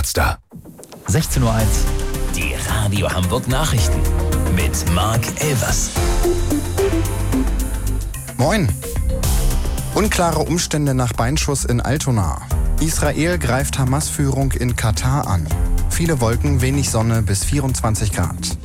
Platzda. 16:01 Uhr. Die Radio Hamburg Nachrichten mit Marc Elvers. Moin. Unklare Umstände nach Beinschuss in Altona. Israel greift Hamas-Führung in Katar an. Viele Wolken, wenig Sonne bis 24 Grad.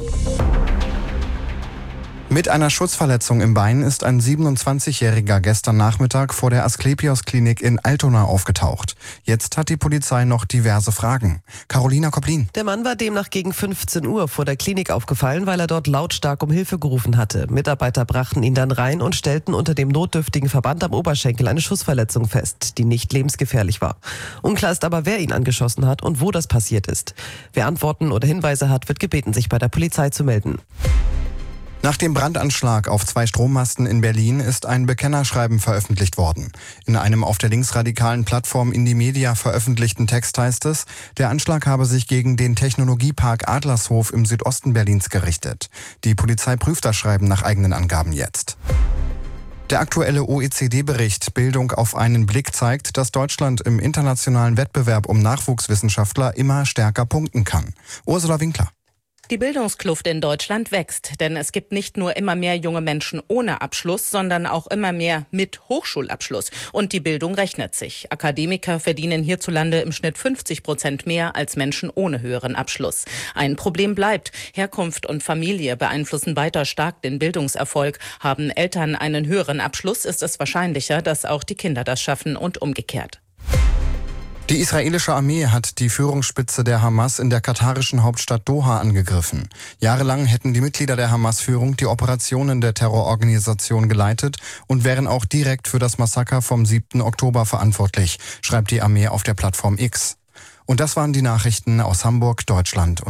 Mit einer Schussverletzung im Bein ist ein 27-Jähriger gestern Nachmittag vor der Asklepios-Klinik in Altona aufgetaucht. Jetzt hat die Polizei noch diverse Fragen. Carolina Koplin. Der Mann war demnach gegen 15 Uhr vor der Klinik aufgefallen, weil er dort lautstark um Hilfe gerufen hatte. Mitarbeiter brachten ihn dann rein und stellten unter dem notdürftigen Verband am Oberschenkel eine Schussverletzung fest, die nicht lebensgefährlich war. Unklar ist aber, wer ihn angeschossen hat und wo das passiert ist. Wer Antworten oder Hinweise hat, wird gebeten, sich bei der Polizei zu melden. Nach dem Brandanschlag auf 2 Strommasten in Berlin ist ein Bekennerschreiben veröffentlicht worden. In einem auf der linksradikalen Plattform Indymedia veröffentlichten Text heißt es, der Anschlag habe sich gegen den Technologiepark Adlershof im Südosten Berlins gerichtet. Die Polizei prüft das Schreiben nach eigenen Angaben jetzt. Der aktuelle OECD-Bericht Bildung auf einen Blick zeigt, dass Deutschland im internationalen Wettbewerb um Nachwuchswissenschaftler immer stärker punkten kann. Ursula Winkler. Die Bildungskluft in Deutschland wächst, denn es gibt nicht nur immer mehr junge Menschen ohne Abschluss, sondern auch immer mehr mit Hochschulabschluss. Und die Bildung rechnet sich. Akademiker verdienen hierzulande im Schnitt 50% mehr als Menschen ohne höheren Abschluss. Ein Problem bleibt. Herkunft und Familie beeinflussen weiter stark den Bildungserfolg. Haben Eltern einen höheren Abschluss, ist es wahrscheinlicher, dass auch die Kinder das schaffen und umgekehrt. Die israelische Armee hat die Führungsspitze der Hamas in der katarischen Hauptstadt Doha angegriffen. Jahrelang hätten die Mitglieder der Hamas-Führung die Operationen der Terrororganisation geleitet und wären auch direkt für das Massaker vom 7. Oktober verantwortlich, schreibt die Armee auf der Plattform X. Und das waren die Nachrichten aus Hamburg, Deutschland und